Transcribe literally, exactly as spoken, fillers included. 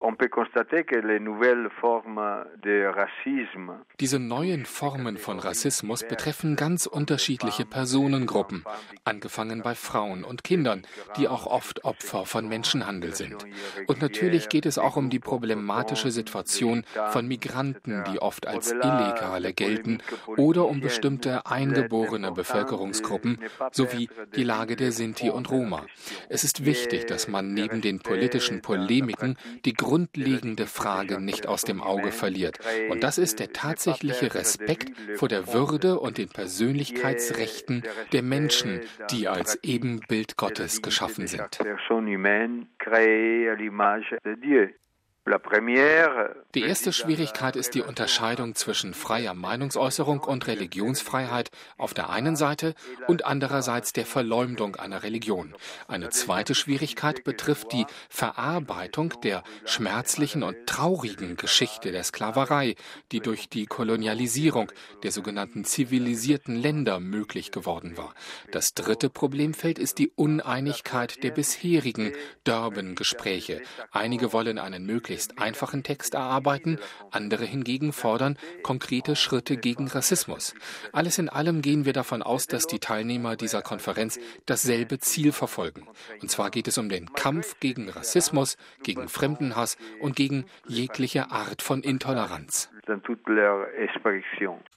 Diese neuen Formen von Rassismus betreffen ganz unterschiedliche Personengruppen, angefangen bei Frauen und Kindern, die auch oft Opfer von Menschenhandel sind. Und natürlich geht es auch um die problematische Situation von Migranten, die oft als Illegale gelten, oder um bestimmte eingeborene Bevölkerungsgruppen, sowie die Lage der Sinti und Roma. Es ist wichtig, dass man neben den politischen Polemiken die grundlegende Frage nicht aus dem Auge verliert. Und das ist der tatsächliche Respekt vor der Würde und den Persönlichkeitsrechten der Menschen, die als Ebenbild Gottes geschaffen sind. Die erste Schwierigkeit ist die Unterscheidung zwischen freier Meinungsäußerung und Religionsfreiheit auf der einen Seite und andererseits der Verleumdung einer Religion. Eine zweite Schwierigkeit betrifft die Verarbeitung der schmerzlichen und traurigen Geschichte der Sklaverei, die durch die Kolonialisierung der sogenannten zivilisierten Länder möglich geworden war. Das dritte Problemfeld ist die Uneinigkeit der bisherigen Durban-Gespräche. Einige wollen einen möglichst einfachen Text erarbeiten, andere hingegen fordern konkrete Schritte gegen Rassismus. Alles in allem gehen wir davon aus, dass die Teilnehmer dieser Konferenz dasselbe Ziel verfolgen. Und zwar geht es um den Kampf gegen Rassismus, gegen Fremdenhass und gegen jegliche Art von Intoleranz.